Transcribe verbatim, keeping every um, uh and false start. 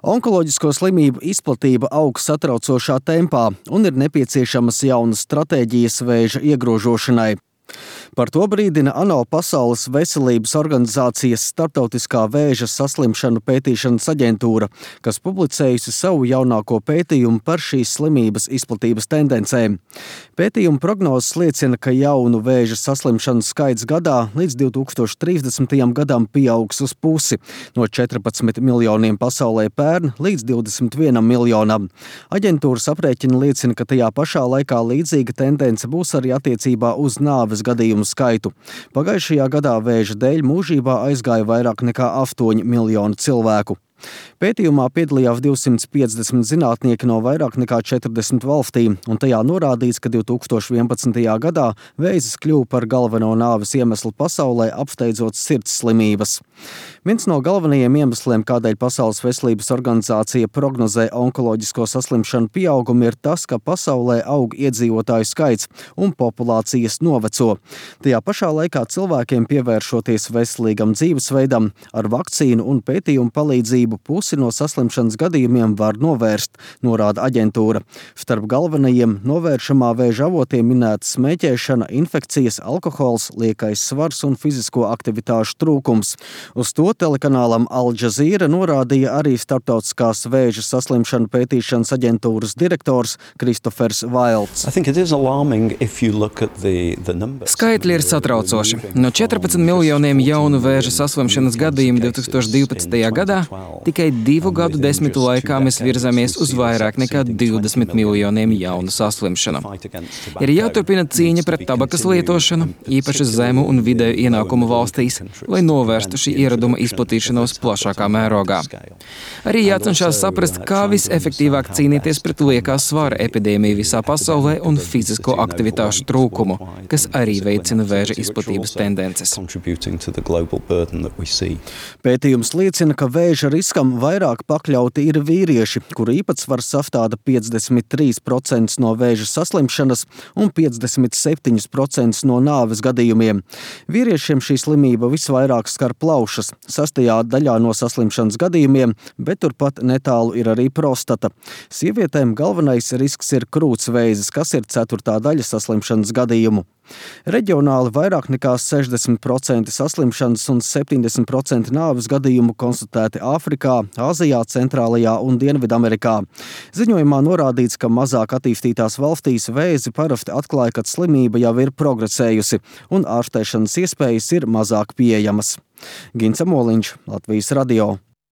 Onkoloģisko slimību izplatība aug satraucošā tempā un ir nepieciešamas jaunas stratēģijas vēža iegrožošanai. Par to brīdina ANO Pasaules veselības organizācijas starptautiskā vēža saslimšanu pētīšanas aģentūra, kas publicējusi savu jaunāko pētījumu par šīs slimības izplatības tendencēm. Pētījuma prognozes liecina, ka jaunu vēža saslimšanu skaits gadā līdz divi tūkstoši trīsdesmitajam gadam pieaugs uz pusi – no četrpadsmit miljoniem pasaulē pērn līdz divdesmit vienam miljonam. Aģentūras aprēķini liecina, ka tajā pašā laikā līdzīga tendence būs arī attiecībā uz nāves gadījumu skaitu. Pagājušajā gadā vēža dēļ mūžībā aizgāja vairāk nekā astoņi miljoni cilvēku. Pētījumā piedalījās divsimt piecdesmit zinātnieki no vairāk nekā četrdesmit valstīm, un tajā norādīts, ka divi tūkstoši vienpadsmitajā gadā vēzis kļuva par galveno nāves iemeslu pasaulē, apsteidzot sirds slimības. Viens no galvenajiem iemesliem, kādēļ Pasaules veselības organizācija prognozē onkoloģisko saslimšanu pieaugumu, ir tas, ka pasaulē aug iedzīvotāju skaits un populācijas noveco. Tajā pašā laikā cilvēkiem pievēršoties veselīgam dzīvesveidam, ar vakcīnu un pētījumu palīdzību pusi no saslimšanas gadījumiem var novērst, norāda aģentūra. Starp galvenajiem novēršamā vēža avotiem minēta smēķēšana, infekcijas, alkohols, liekais svars un fizisko aktivitāšu trūkums. Uz to telekanālam Al Jazeera norādīja arī starptautiskās vēža saslimšanu pētīšanas aģentūras direktors Kristofers Vailds. Skaitļi ir satraucoši. No četrpadsmit miljoniem jaunu vēža saslimšanas gadījumu divi tūkstoši divpadsmitajā gadā tikai divu gadu desmitu laikā mēs virzamies uz vairāk nekā divdesmit miljoniem jaunu saslimšanu. Ir jāturpina cīņa pret tabakas lietošanu, īpaši zemu un vidēju ienākumu valstīs, lai novērstu šī ieraduma izplatīšanos plašākā mērogā. Arī jācenšas saprast, kā visefektīvāk cīnīties pret liekā svara epidēmiju visā pasaulē un fizisko aktivitāšu trūkumu, kas arī veicina vēža izplatības tendences. Pētījums liecina, ka vēža riskam vairāk pakļauti ir vīrieši, kuru īpatsvars sastāda piecdesmit trīs procenti no vēža saslimšanas un piecdesmit septiņi procenti no nāves gadījumiem. Vīriešiem šī slimība visvairāk skar plaušas, sastajā daļā no saslimšanas gadījumiem, bet turpat netālu ir arī prostata. Sievietēm galvenais risks ir krūtsvēzis, kas ir ceturtā daļa saslimšanas gadījumu. Reģionāli vairāk nekā sešdesmit procenti saslimšanas un septiņdesmit procenti nāves gadījumu konstatēti Āfrikā, Āzijā, Centrālajā un Dienvidamerikā. Ziņojumā norādīts, ka mazāk attīstītās valstīs vēzi parasti atklāja, kad slimība jau ir progresējusi un ārstēšanas iespējas ir mazāk pieejamas. Gins Amoliņš, Latvijas radio.